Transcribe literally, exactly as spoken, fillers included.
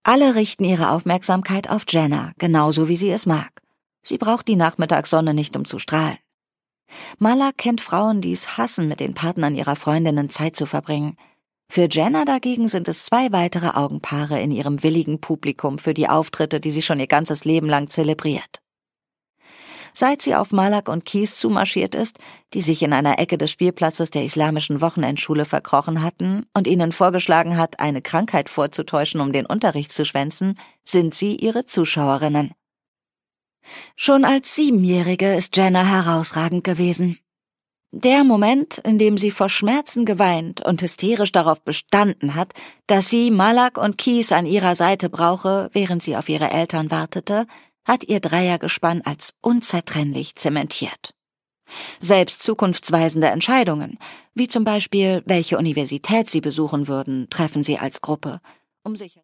Alle richten ihre Aufmerksamkeit auf Jenna, genauso wie sie es mag. Sie braucht die Nachmittagssonne nicht, um zu strahlen. Malak kennt Frauen, die es hassen, mit den Partnern ihrer Freundinnen Zeit zu verbringen. Für Jenna dagegen sind es zwei weitere Augenpaare in ihrem willigen Publikum für die Auftritte, die sie schon ihr ganzes Leben lang zelebriert. Seit sie auf Malak und Keith zumarschiert ist, die sich in einer Ecke des Spielplatzes der islamischen Wochenendschule verkrochen hatten und ihnen vorgeschlagen hat, eine Krankheit vorzutäuschen, um den Unterricht zu schwänzen, sind sie ihre Zuschauerinnen. Schon als Siebenjährige ist Jenna herausragend gewesen. Der Moment, in dem sie vor Schmerzen geweint und hysterisch darauf bestanden hat, dass sie Malak und Keith an ihrer Seite brauche, während sie auf ihre Eltern wartete, hat ihr Dreiergespann als unzertrennlich zementiert. Selbst zukunftsweisende Entscheidungen, wie zum Beispiel, welche Universität sie besuchen würden, treffen sie als Gruppe, um sich